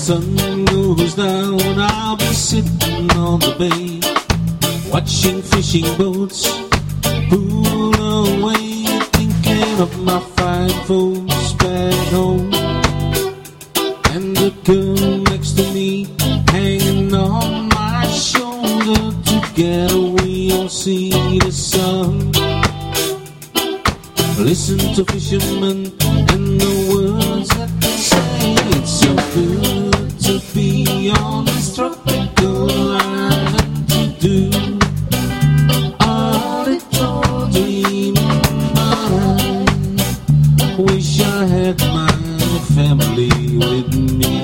sun goes down, I'll be sitting on the bay, watching fishing boats pull away, thinking of my fine folks back home, and the girl next to me hanging on my shoulder. Together we all see the sun, listen to fishermen and the words that they say. It's so good to be on this tropical island, to do a little dreaming. I wish I had my family with me,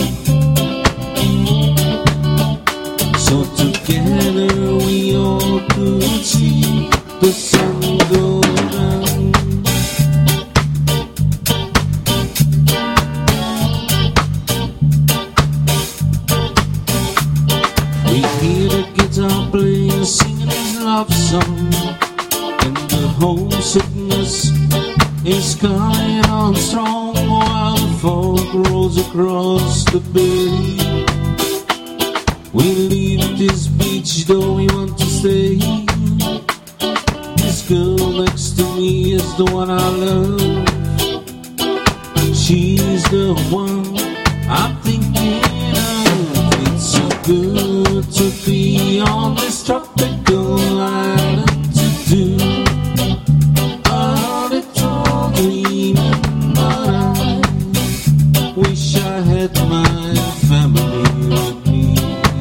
so together we all could see the sun go down. We hear the guitar player singing his love song, and the homesickness is coming on strong, while the fog rolls across the bay. We leave this beach, though we want to stay. This girl next to me is the one I love. She's the one I'm thinking of. It's so good to be on this tropical island, to do a little dreaming. But I wish I had my family with me,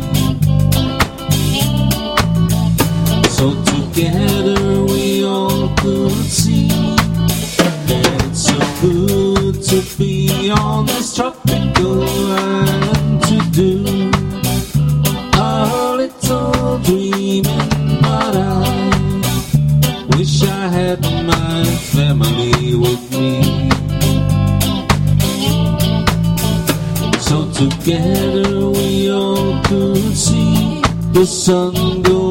so together we all could see that it's so good to be on this tropical island, to do a little dreaming. But I wish I had my family with me, so together we all could see the sun go